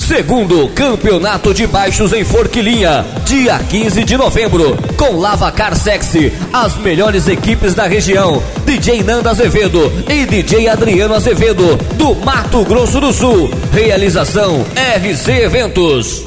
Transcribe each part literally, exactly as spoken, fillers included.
Segundo Campeonato de Baixos em Forquilinha, dia quinze de novembro, com Lavacar Sexy, as melhores equipes da região, D J Nando Azevedo e D J Adriano Azevedo, do Mato Grosso do Sul. Realização R C Eventos.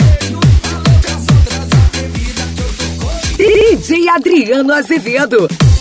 D J Adriano Azevedo.